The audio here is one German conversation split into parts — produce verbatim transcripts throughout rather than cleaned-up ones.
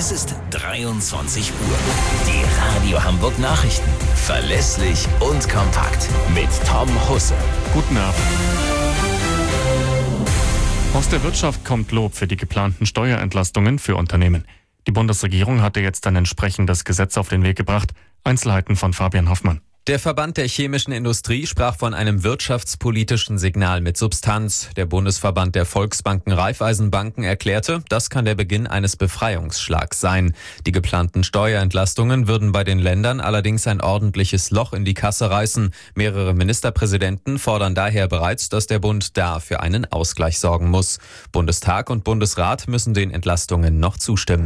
Es ist dreiundzwanzig Uhr. Die Radio Hamburg Nachrichten. Verlässlich und kompakt. Mit Tom Husse. Guten Abend. Aus der Wirtschaft kommt Lob für die geplanten Steuerentlastungen für Unternehmen. Die Bundesregierung hatte jetzt ein entsprechendes Gesetz auf den Weg gebracht. Einzelheiten von Fabian Hoffmann. Der Verband der chemischen Industrie sprach von einem wirtschaftspolitischen Signal mit Substanz. Der Bundesverband der Volksbanken Raiffeisenbanken erklärte, das kann der Beginn eines Befreiungsschlags sein. Die geplanten Steuerentlastungen würden bei den Ländern allerdings ein ordentliches Loch in die Kasse reißen. Mehrere Ministerpräsidenten fordern daher bereits, dass der Bund da für einen Ausgleich sorgen muss. Bundestag und Bundesrat müssen den Entlastungen noch zustimmen.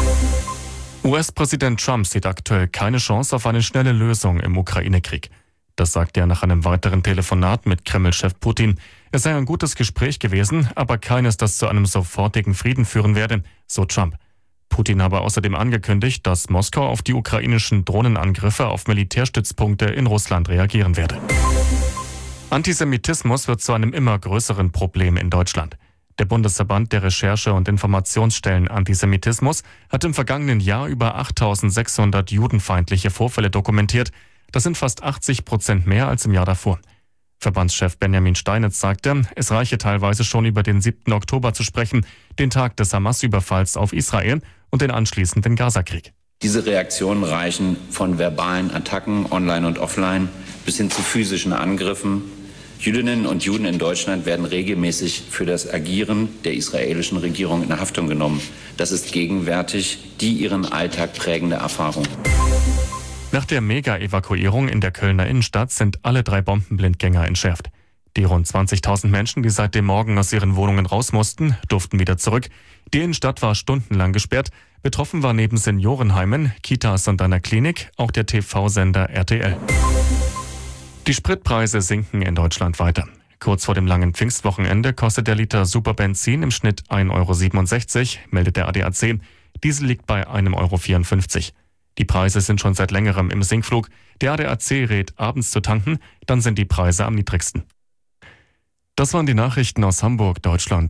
U S-Präsident Trump sieht aktuell keine Chance auf eine schnelle Lösung im Ukraine-Krieg. Das sagte er nach einem weiteren Telefonat mit Kreml-Chef Putin. Es sei ein gutes Gespräch gewesen, aber keines, das zu einem sofortigen Frieden führen werde, so Trump. Putin habe außerdem angekündigt, dass Moskau auf die ukrainischen Drohnenangriffe auf Militärstützpunkte in Russland reagieren werde. Antisemitismus wird zu einem immer größeren Problem in Deutschland. Der Bundesverband der Recherche- und Informationsstellen Antisemitismus hat im vergangenen Jahr über achttausendsechshundert judenfeindliche Vorfälle dokumentiert. Das sind fast achtzig Prozent mehr als im Jahr davor. Verbandschef Benjamin Steinitz sagte, es reiche teilweise schon über den siebten Oktober zu sprechen, den Tag des Hamas-Überfalls auf Israel und den anschließenden Gazakrieg. Diese Reaktionen reichen von verbalen Attacken online und offline bis hin zu physischen Angriffen. Jüdinnen und Juden in Deutschland werden regelmäßig für das Agieren der israelischen Regierung in Haftung genommen. Das ist gegenwärtig die ihren Alltag prägende Erfahrung. Nach der Mega-Evakuierung in der Kölner Innenstadt sind alle drei Bombenblindgänger entschärft. Die rund zwanzigtausend Menschen, die seit dem Morgen aus ihren Wohnungen raus mussten, durften wieder zurück. Die Innenstadt war stundenlang gesperrt. Betroffen war neben Seniorenheimen, Kitas und einer Klinik auch der T V-Sender R T L. Die Spritpreise sinken in Deutschland weiter. Kurz vor dem langen Pfingstwochenende kostet der Liter Superbenzin im Schnitt ein Euro siebenundsechzig, meldet der A D A C. Diesel liegt bei ein Euro vierundfünfzig. Die Preise sind schon seit längerem im Sinkflug. Der A D A C rät, abends zu tanken, dann sind die Preise am niedrigsten. Das waren die Nachrichten aus Hamburg, Deutschland.